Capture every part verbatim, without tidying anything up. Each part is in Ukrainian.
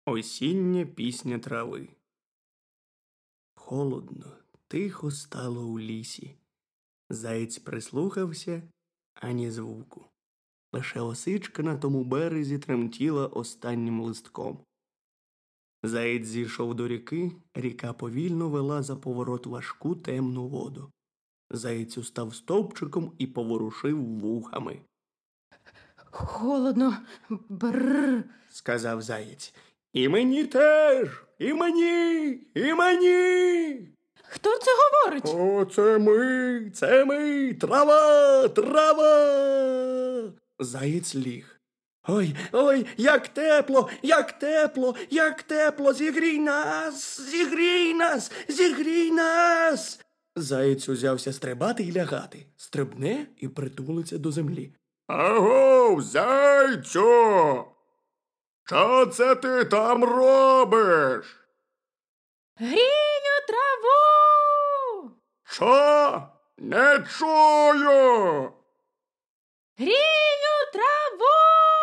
Осіння пісня трави. Холодно, тихо стало у лісі. Заєць прислухався, ані звуку. Лише осичка на тому березі тремтіла останнім листком. Заєць зійшов до ріки, ріка повільно вела за поворот важку темну воду. Заєць устав стовпчиком і поворушив вухами. «Холодно, бррр», – сказав Заєць. «І мені теж! І мені! І мені!» «Хто це говорить?» «О, це ми! Це ми! Трава! Трава!» Заєць ліг. «Ой, ой, як тепло! Як тепло! Як тепло! Зігрій нас! Зігрій нас! Зігрій нас!» Заєць узявся стрибати і лягати. Стрибне і притулиться до землі. «Агов, зайцю! Що це ти там робиш?» «Грію траву!» «Що? Не чую!» «Грію траву!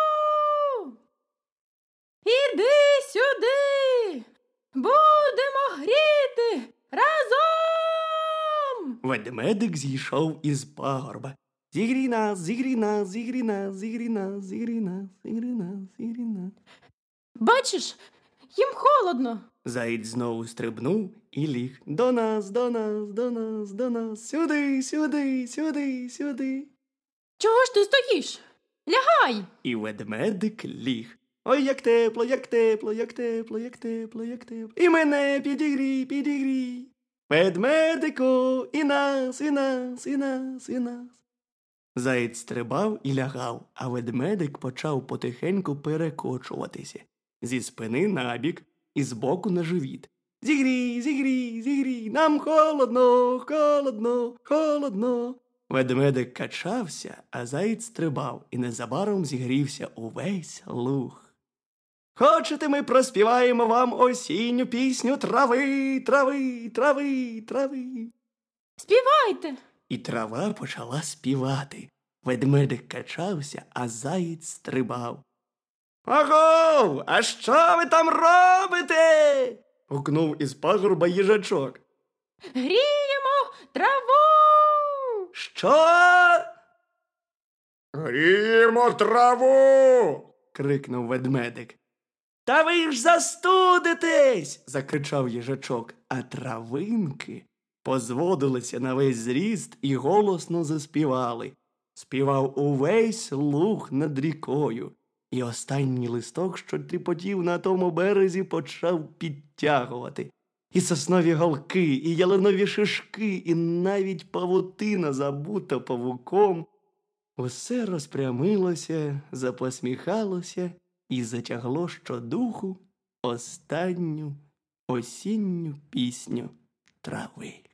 Іди сюди! Будемо гріти разом!» Ведмедик зійшов із пагорба. «Зігрій нас, зігрій нас, зігрій нас, зігрій нас, зігрій нас, зігрій нас, зігрій нас». «Бачиш, їм холодно!» Заєць знову стрибнув і ліг. «До нас, до нас, до нас, до нас, сюди, сюди, сюди, сюди». «Чого ж ти стоїш? Лягай!» І ведмедик ліг. «Ой, як тепло, як тепло, як тепло, як тепло, як тепло. І мене підігрій, підігрій. Ведмедику, і нас, і нас, і нас, і нас». Заєць стрибав і лягав, а ведмедик почав потихеньку перекочуватися. Зі спини набік і збоку на живіт. «Зігрій, зігрій, зігрій, нам холодно, холодно, холодно». Ведмедик качався, а заєць стрибав і незабаром зігрівся увесь луг. «Хочете, ми проспіваємо вам осінню пісню трави, трави, трави, трави?» «Співайте!» І трава почала співати. Ведмедик качався, а заєць стрибав. «Агов! А що ви там робите?» – гукнув із пагорба їжачок. «Гріємо траву!» «Що?» «Гріємо траву!» – крикнув ведмедик. «Та ви ж застудитесь!» – закричав їжачок, а травинки позводилися на весь зріст і голосно заспівали. Співав увесь луг над рікою, і останній листок, що тріпотів на тому березі, почав підтягувати. І соснові голки, і ялинові шишки, і навіть павутина, забута павуком, усе розпрямилося, запосміхалося і затягло щодуху останню осінню пісню трави.